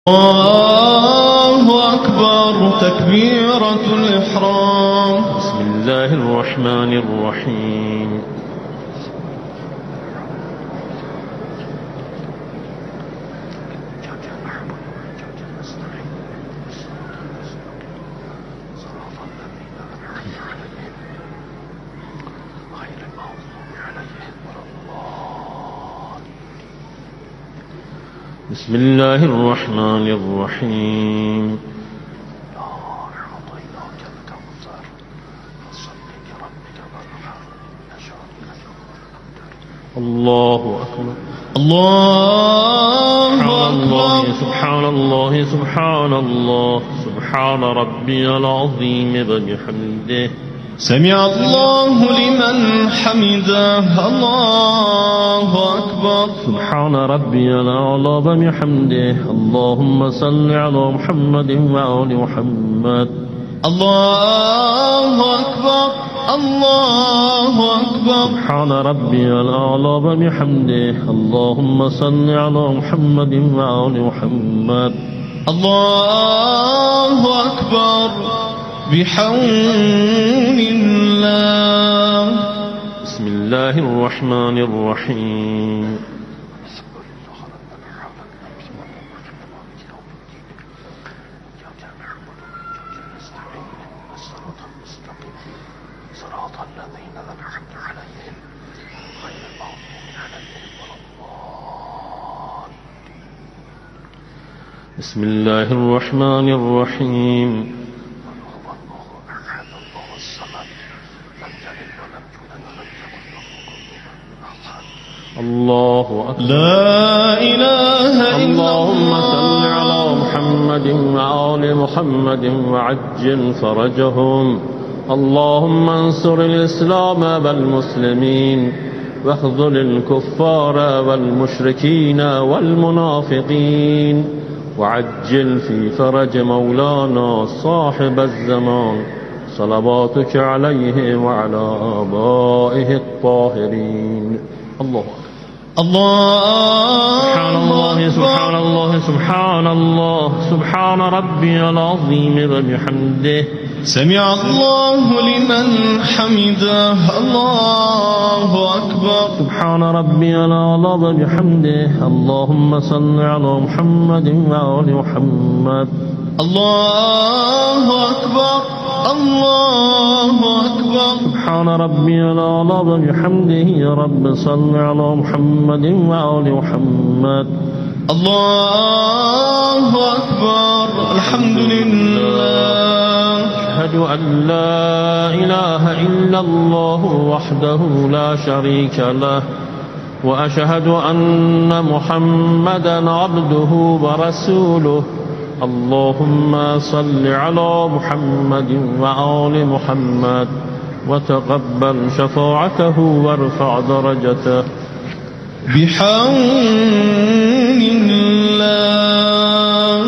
الله أكبر. تكبيرة الإحرام. بسم الله الرحمن الرحيم. بسم الله الرحمن الرحيم. الله أكبر. الله أكبر. سبحان الله سبحان الله سبحان ربي العظيم وبحمده. سمع الله لمن حمده. الله أكبر. سبحان ربي الأعلى وبحمده. اللهم صل على محمد وآل محمد. الله أكبر. الله أكبر. سبحان ربي الأعلى وبحمده. اللهم صل على محمد وآل محمد. الله أكبر. بحول الله. بسم الله الرحمن الرحيم. بسم الله الرحمن الرحيم. الله أكبر. لا إله إلا اللهم الله. صل على محمد وآل محمد وعجل فرجهم. اللهم انصر الإسلام والمسلمين واخذل الكفار والمشركين والمنافقين وعجل في فرج مولانا صاحب الزمان صلواتك عليه وعلى آبائه الطاهرين. الله سبحان الله سبحان الله سبحان الله سبحان ربي العظيم وبحمده. سمع الله لمن حمده. الله أكبر. سبحان ربي الأعلى وبحمده. اللهم صل على محمد وآل محمد. الله أكبر. الله أكبر. سبحان ربي الأعلى وبحمده. يا رب صل على محمد وآل محمد. الله أكبر. الحمد لله. أشهد أن لا إله إلا الله وحده لا شريك له وأشهد أن محمدا عبده ورسوله. اللهم صل على محمد وآل محمد وتقبل شفاعته وارفع درجته. بحول الله.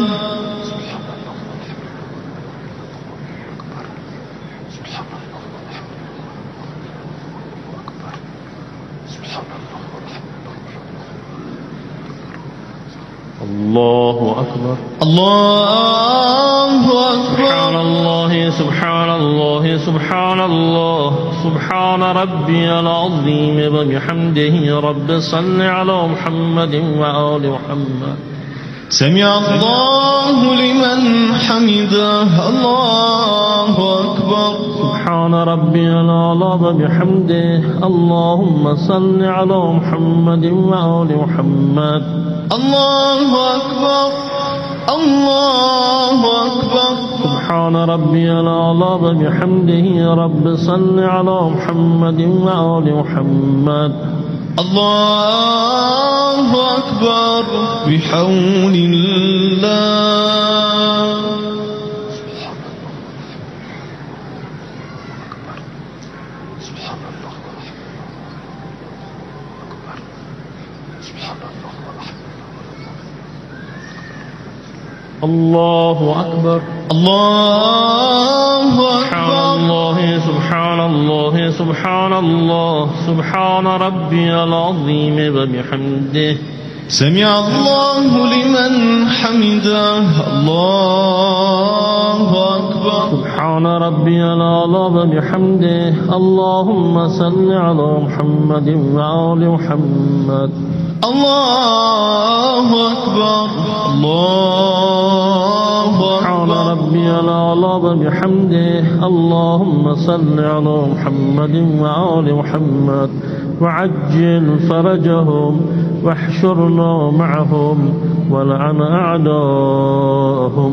الله أكبر. الله سبحان أكبر. الله سبحان الله سبحان الله سبحان ربي العظيم وبحمده. يا رب صل على محمد وآل محمد. سمع الله لمن حمده. الله أكبر. سبحان ربي الأعلى وبحمده. اللهم صل على محمد وآل محمد. الله أكبر. الله أكبر. سبحان ربي الأعلى وبحمده. يا رب صل على محمد وآل محمد. الله أكبر. بحول الله. الله أكبر. الله أكبر. سبحان الله سبحان الله سبحان الله سبحان ربي العظيم وبحمده. سمع الله لمن حمده. الله أكبر. سبحان ربي الأعلى وبحمده. اللهم صل على محمد وآل محمد. الله أكبر. الله سبحان أكبر. ربي الأعلى وبحمده. اللهم صل على محمد وآل محمد وعجل فرجهم واحشرنا معهم ولعن أعداءهم.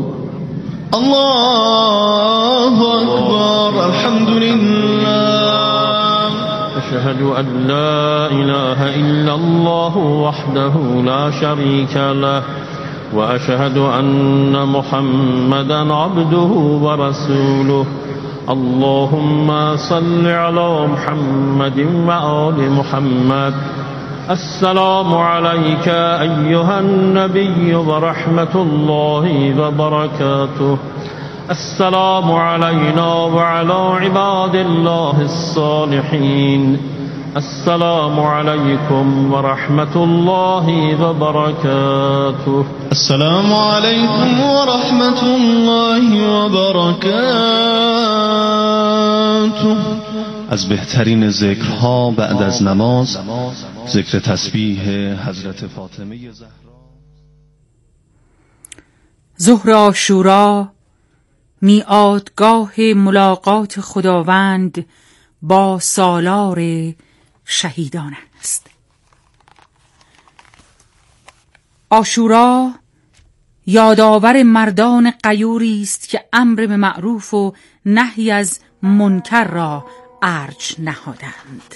الله أكبر. الحمد لله. أشهد أن لا إله إلا الله وحده لا شريك له وأشهد أن محمدا عبده ورسوله. اللهم صل على محمد وآل محمد. السلام عليك أيها النبي ورحمة الله وبركاته. السلام علينا وعلى عباد الله الصالحين. السلام عليكم ورحمة الله وبركاته. السلام عليكم ورحمة الله وبركاته. از بهترین ذکرها بعد از نماز ذکر تسبیح حضرت فاطمه زهرا. ظهر عاشورا میعادگاه ملاقات خداوند با سالار شهیدان است. عاشورا یادآور مردان غیوری است که امر به معروف و نهی از منکر را ارج نهادند.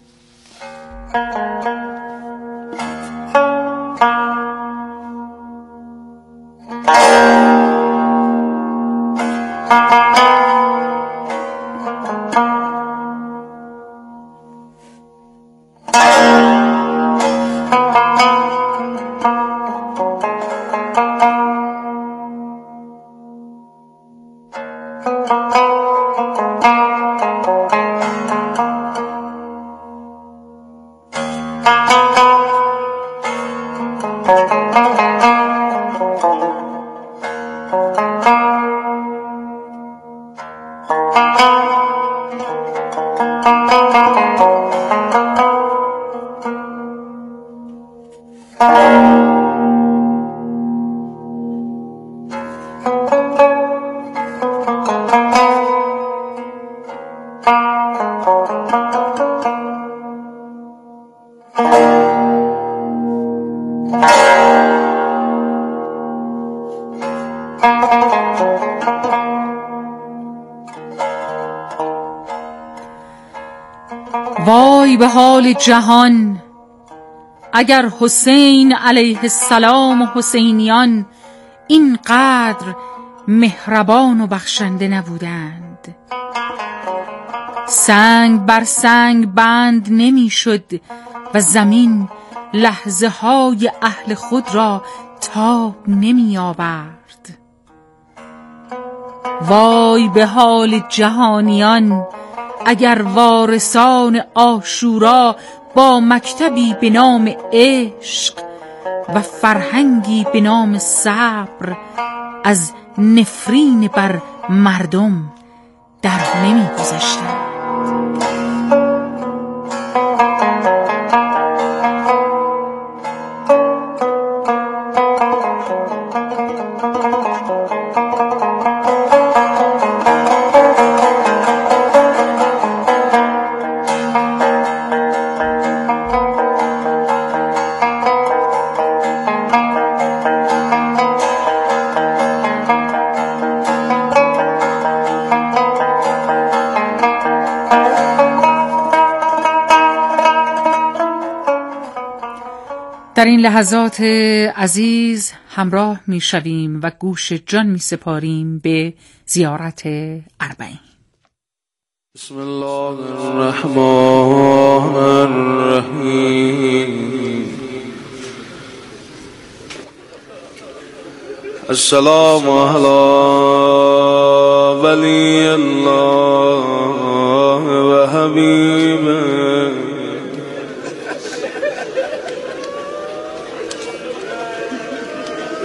وای به حال جهان اگر حسین علیه السلام و حسینیان اینقدر مهربان و بخشنده نبودند. سنگ بر سنگ بند نمیشد و زمین لحظه های اهل خود را تاب نمی آورد. وای به حال جهانیان اگر وارثان عاشورا با مکتبی به نام عشق و فرهنگی به نام صبر از نفرین بر مردم در نمی گذشتند. در این لحظات عزیز همراه می شویم و گوش جان می سپاریم به زیارت اربعین. بسم الله الرحمن الرحیم. السلام علی ولی الله و حبیبه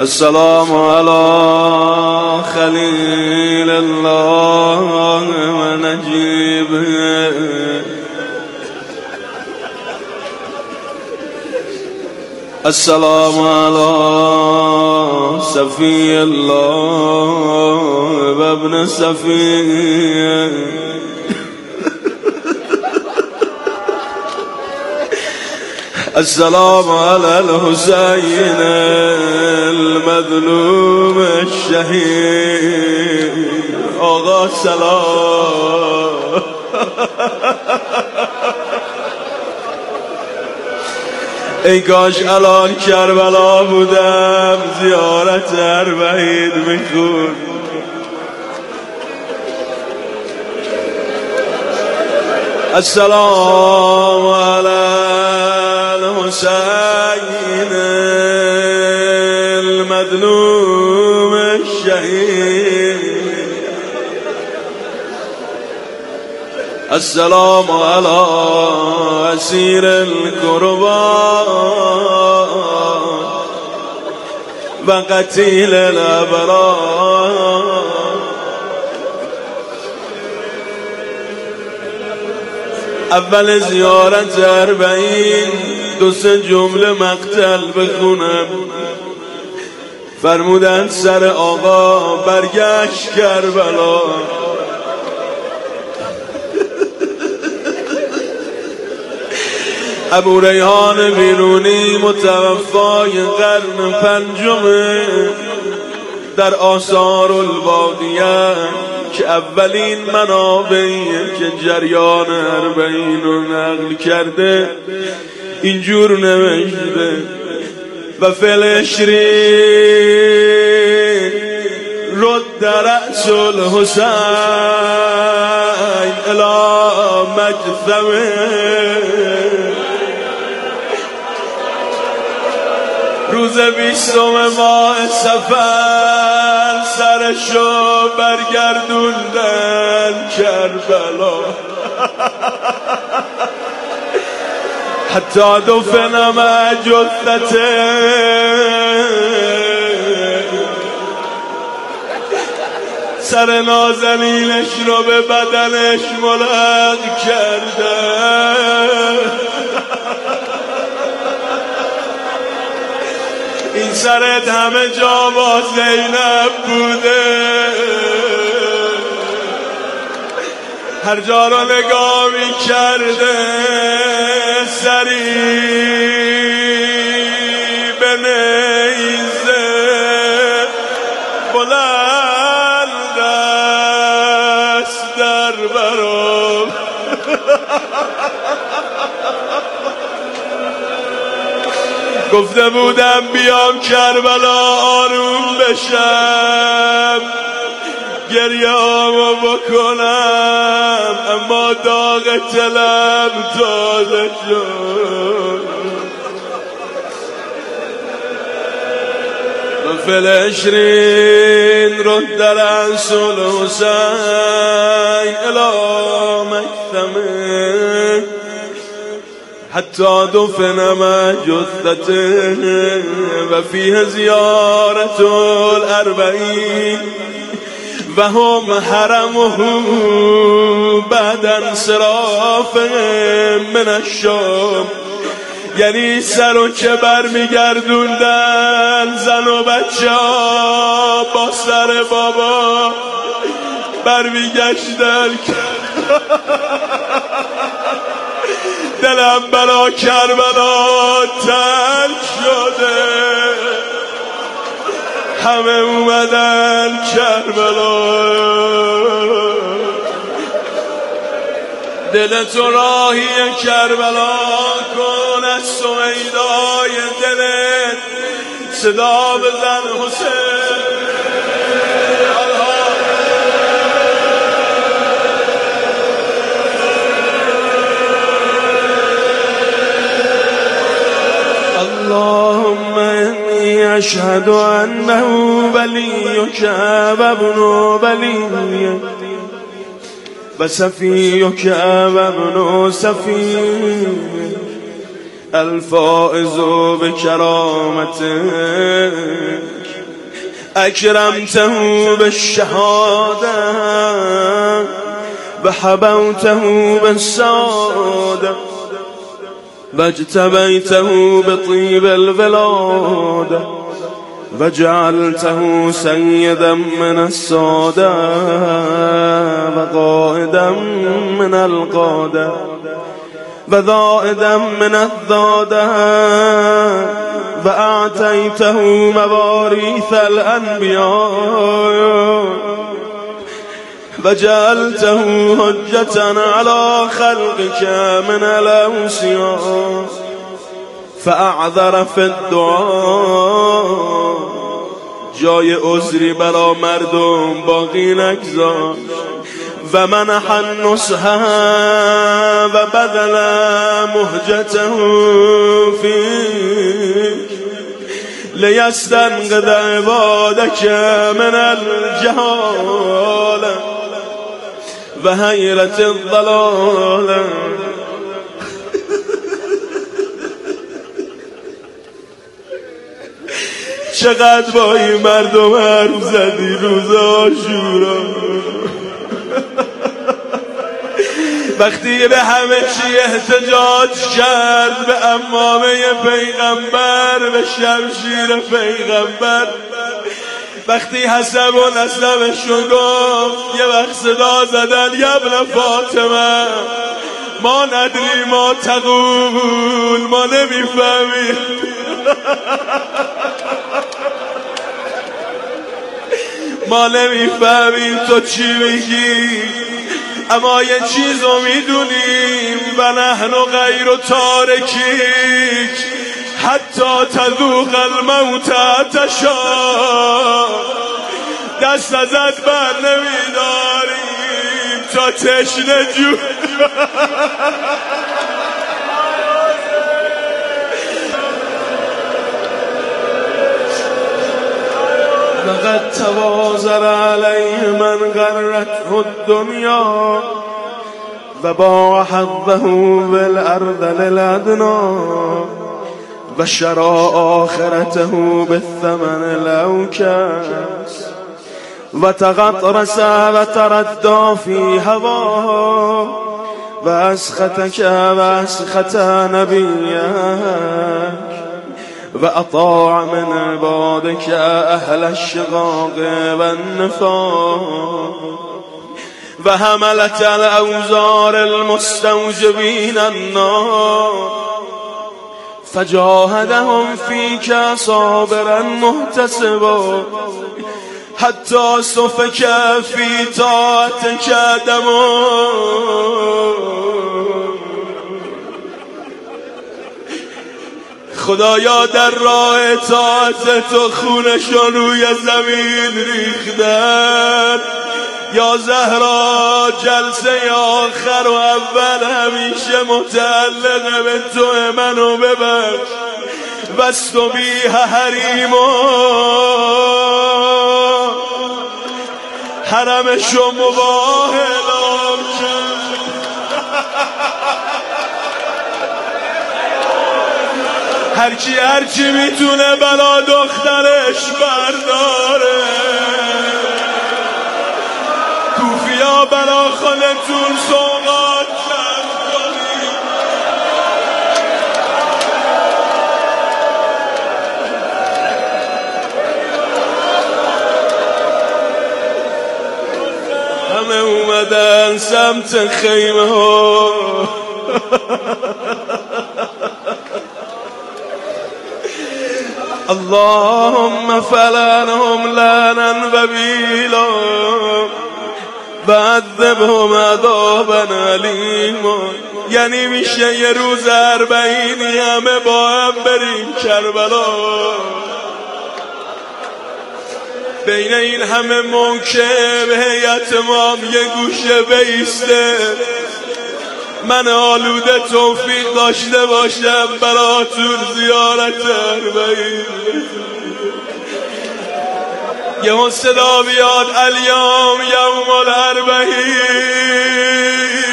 السلام على خليل الله ونجيبه السلام على صفي الله وابن صفي السلام على الحسين المظلوم الشهيد آقا سلام ای کاش الان کربلا بودم زیارت اربعین میخون السلام علی الحسین المظلوم الشهید السلام على اسیر القربان و قتیل الابرار اول زیارت اربعین دو سه جمله مقتل بخونم. فرمودن سر آقا برگشت کربلا، ابو ریحان بیرونی متوفای قرن پنجمه در آثار الباقیه که اولین منابعی که جریان اربعین رو نقل کرده اینجور نوشته و فلشری رد رأس الحسین الی مجثمه. روز 20 ماه صفر سرشو برگردوندن کربلا، حتی دفنم جثته سر نازنینش رو به بدنش ملق کرده. این سرت همه جا با زینب بوده، هر جا رو نگاه می کرده سری به نیزه بلند است در برام. گفته بودم بیام کربلا آروم بشم گریه آمو بکنم، اما داغ طلب تازه شد. فی العشرین رد رأس الحسین الی مجثمه حتی دفن جثته و فیه زیارت الاربعین و هم حرمه بعد انصراف من الشام. یعنی سر و که برمیگردوندن زن و بچه ها با سر بابا برمیگشتن. دلم برا کربلا تنگ شده، همه اومدن کربلا. دل تو راهی کربلا کن، از سویدای دلت صدا بزن حسین. اللهم إني أشهد أنه وليك وابن وليك وصفيك وابن صفيك الفائز بكرامتك اکرمته بالشهاده و حبوته بالسعاده و اجتبیته بطیب الولاده و جعلته سیدا من الساده و قائدا من القاده و ذائدا من الذاده و اعطیته مواریث الانبیاء و جعلته حجة على خلقك من الاوصیاء فاعذر فی الدعاء. جای عذری برا مردم باقی نگذاشت و منح النصح و بذل مهجته فیک لیستنقذ عبادك من الجهاله و حیرة الضلاله. چقدر با این مردم حرف زدی روز عاشورا، وقتی به همه چی احتجاج کرد، به عمامه پیغمبر، به شمشیر پیغمبر. وقتی حسب و نسبشو گفت، یه وقت صدا زدن یا ابن فاطمه ما ندری ما تقول، ما نمیفهمیم. ما نمیفهمیم تو چی میگی، اما یه چیزو میدونیم و نحن غیر تارکیک حتی تذوق الموت عطشا. دست ازت بر نمیداریم تا تشنه جون. لقد توازر علیه من غرته الدنیا و باع حظه بالارض للادنا و شرا آخرته بالثمن الاوکس و تغطرس و تردى فی هواه و اسختک و اسخت نبیک و اطاع من عبادك اهل الشقاق و النفاق و حملت الاوزار المستوجبین النار فجاهدهم فيك صابرا محتسبا حتى سفك في طاعتك دما. خدایا در راه اطاعت تو خونشون روی زمین ریختن. یا زهرا جلسه آخر و اول همیشه متعلق به تو، منو ببخش. واستبیح حریما حرمشو مباح اعلام کرد. هرچی میتونه بلا دخترش برداره. کوفیا بلا خانتون سوغات کرد کنی. همه اومدن سمت خیمه ها. اللهم فلعنهم لعنا وبیلا و عذبهم عذابا علیما. یعنی میشه یه روز 40 همه با هم بریم کربلا. بین این همه موکب هیئت امام یه گوشه بیسته. من آلوده توفیق داشته باشم براتون زیارت 40. یه صدا بیاد الیوم یوم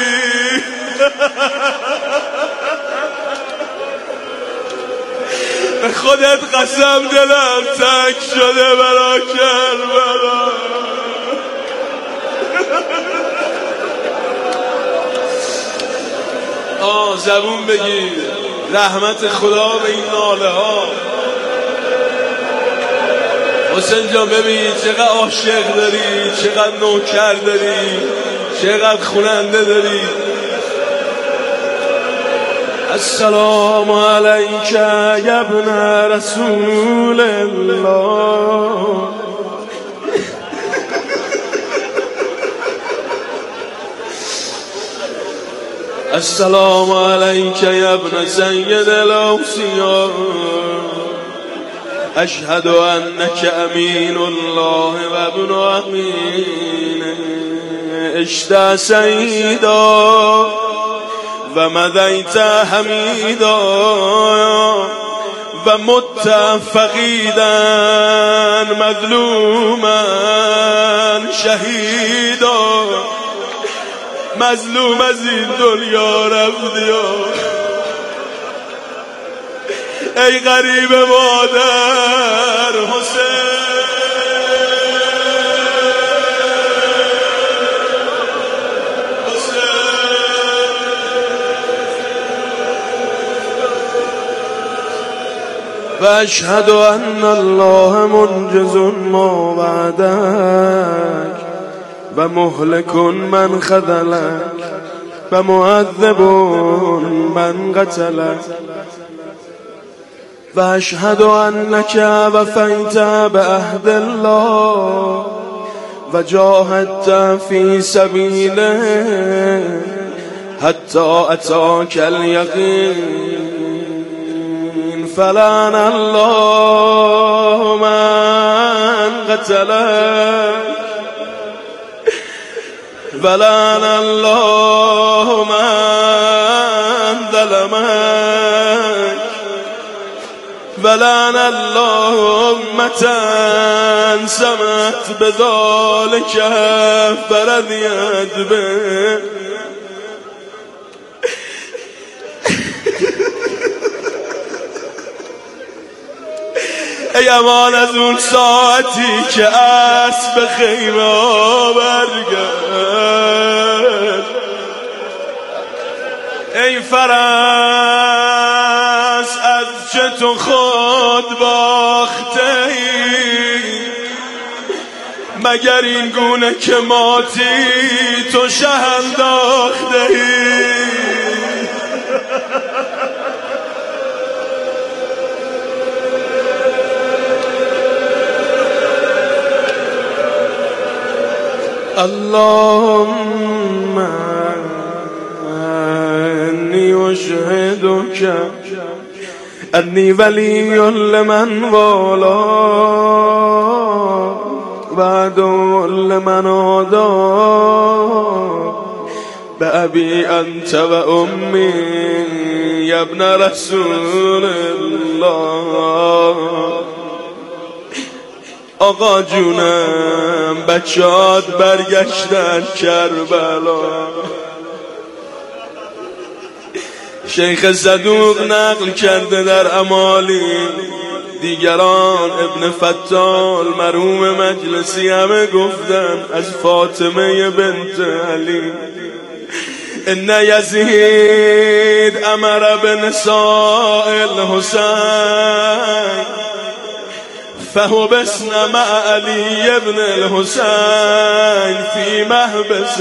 ال40. به خودت قسم دلم تک شده برا کربلا. زبون بگیر رحمت خدا به این ناله ها. حسین جان ببین چقدر عاشق داری، چقدر نوکر داری، چقدر خوننده داری. السلام علیک یا ابن رسول الله. السلام علیک یا ابن سید الاوصیاء. اشهد انک امین الله و ابن امین. اشت سیدا و مدیت حمیدا و مت فقیدا مظلوما شهیدا. مظلوم از این دنیا رفتی ای غریب مادر حسین. و اشهد ان الله منجز ما وعدک و مهلک من خذلک و معذب من قتلک. و اشهد انک وفیت بعهد الله و جاهدت فی سبیله حتی اتاک الیقین. فلعن الله من قتلک ولعن الله من ظلمک ولعن الله امة سمت بذلك فرضیت به. ای امان از اون ساعتی که اسب خیمه ها برگرد. ای فرس از چه تو خود باخته ای، مگر این گونه که ماتی تو شه انداخته ای. اللهم انی اشهدک انی ولی لمن والا و عدو لمن عادا بأبی انت و امی یا ابن رسول الله. آقا جونم بچه‌هات برگشتن کربلا. شیخ صدوق نقل کرده در امالی، دیگران ابن فتال مرحوم مجلسی همه گفتن از فاطمه بنت علی. ان یزید امر بنساء الحسین فحبسن مع علی ابن الحسین فی محبس.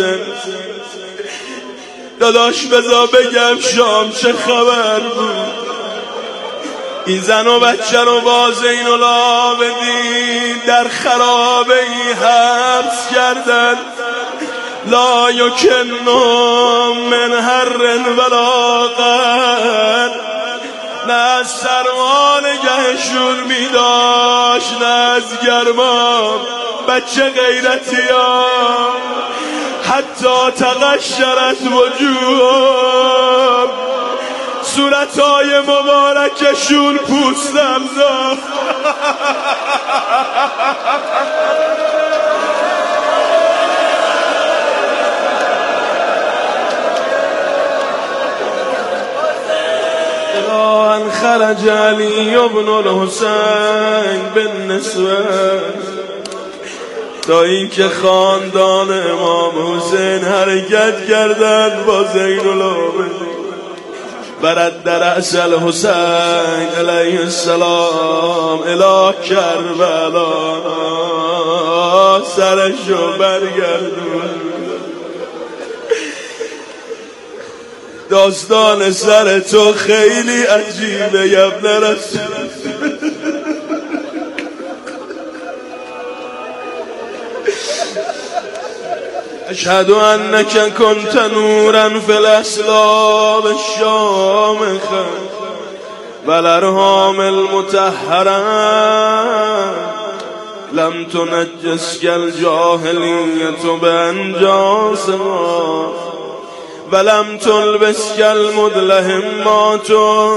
داداش بذار بگم شام چه خبر بود. این زن و بچه رو با زین العابدین در خرابه ای حبس کردن. لا یکنهم من حر ولا قر. نه از سرما نگهشون میداشت نه از گرما. بچه غیرتی ها حتی تقشرت وجوه، صورتهای مبارکشون پوستم داد. خرج علی ابن الحسین بالنسبه، تا این که خاندان امام حسین حرکت کردن با زین العابدین. برد رأس الحسین علیه السلام الی کربلا، سرشو برگردون. داستان سر تو خیلی عجیبه یا ابن رسول. اشهد انک کنت نورا فی الاسلاب الشامخه والارحام المطهره، لم تنجسک الجاهلیة بانجاسها ولم تلبسک المدلهمات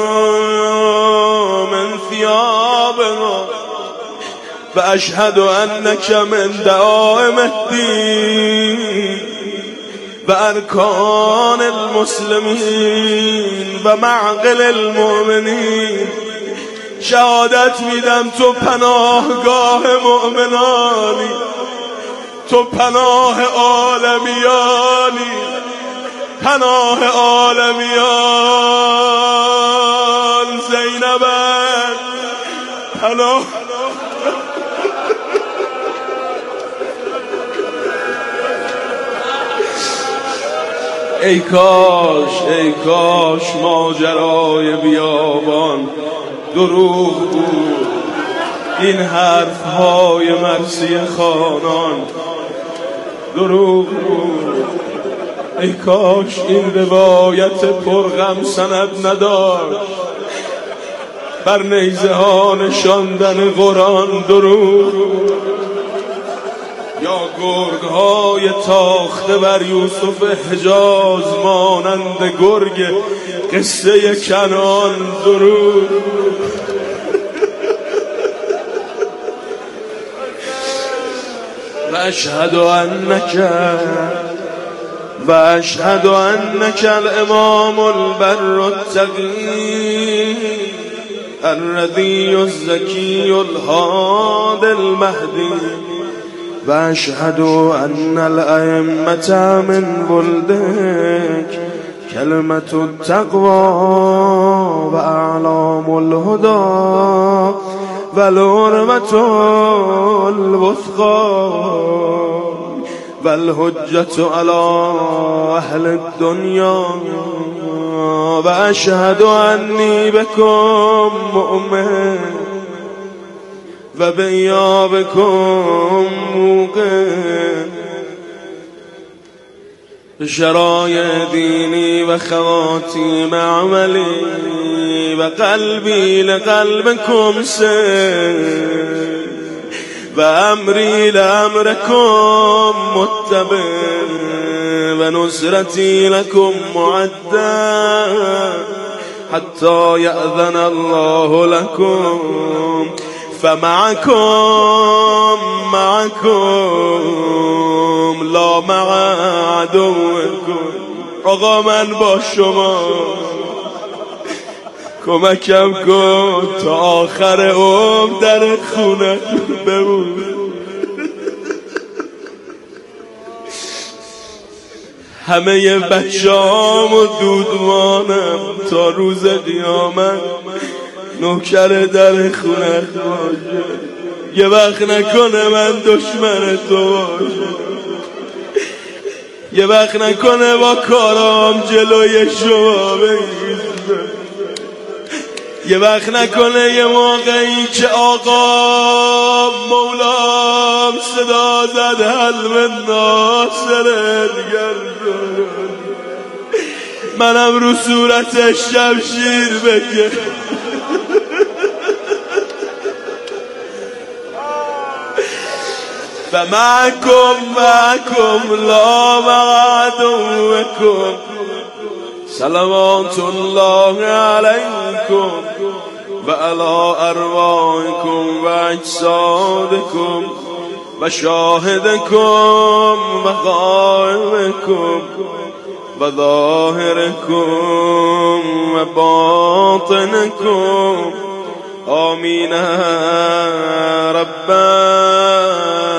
من ثيابها، واشهد انک من دعائم الدین و ارکان المسلمین و معقل المؤمنین. شهادت میدم تو پناهگاه مؤمنانی، تو پناه عالمیانی، پناه عالمیان. زینب پناه. ای کاش ماجرای بیابان دروغ بود، این حرفهای مرسی خانان دروغ بود. ای کاش این روایت پرغم سند نداشت، بر نیزه ها نشاندن قرآن دروغ بود، یا گرگ های تاخته بر یوسف حجاز مانند گرگ قصه کنعان دروغ. و اشهد انک الامام البر التقی الرضی الزکی الهادی المهدی، و اشهد ان الائمة من ولدک کلمة التقوى و اعلام الهدى و الحرمة الوثقى و الحجة على اهل الدنیا، و اشهد انی بکم مؤمن و بیابکم موقن. شرایع دینی و خواتیم عملی و قلبی لقلبکم سر و امری لامرکم متبع و نصرتی لکم معده حتی یأذن الله لکم فمعكم لا مع عدوكم. آقا من با شما، کمکم کن تا آخر عمر در خونه بمون. همه بچه‌هام و دودمانم تا روز قیامت نوکر در خونه باشه. یه وقت نکنه من دشمن تو باشه، یه وقت نکنه با کارام جلوی شما بگیزه، یه وقت نکنه یه موقعی که آقا مولام صدا زد حلم ناصرت گردون، منم رو صورتش شمشیر بگه. فمعكم لا مع عدوكم صلوات الله عليكم وعلى أرواحكم وأجسادكم وشاهدكم وغائبكم و ظاهرکم و باطنکم آمین ربنا